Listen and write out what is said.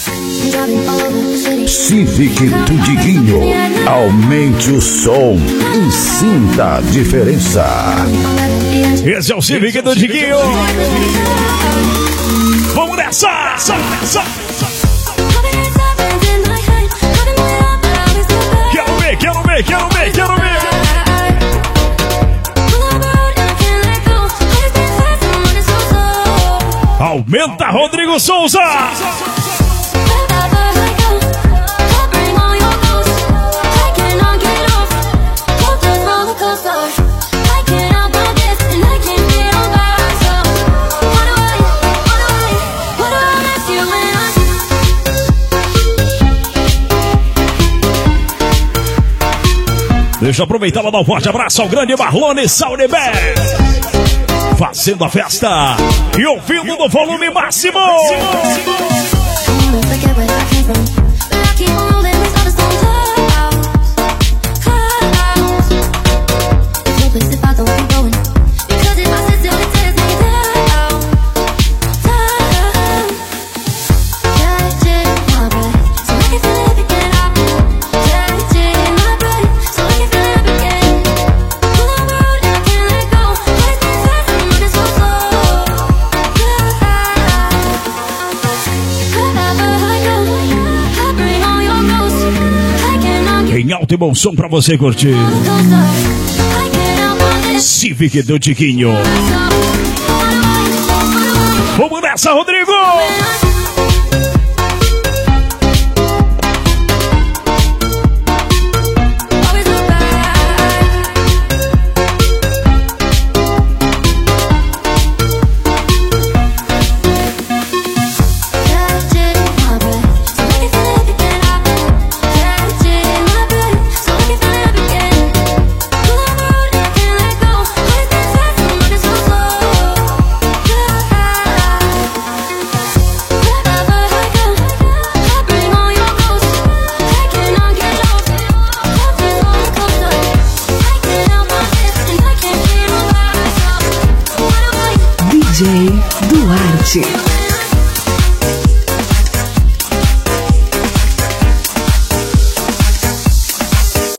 Civic do Diguinho. Aumente o som e sinta a diferença. Esse é o Civic do Diguinho. Vamos nessa! Quero ver! Aumenta, Rodrigo Souza! Deixa eu aproveitar para dar um forte abraço ao grande Marlone Saudebé, fazendo a festa e ouvindo no volume máximo. Em alto e bom som pra você curtir. Civic do Diguinho. Vamos nessa, Rodrigo! DJ Duarte.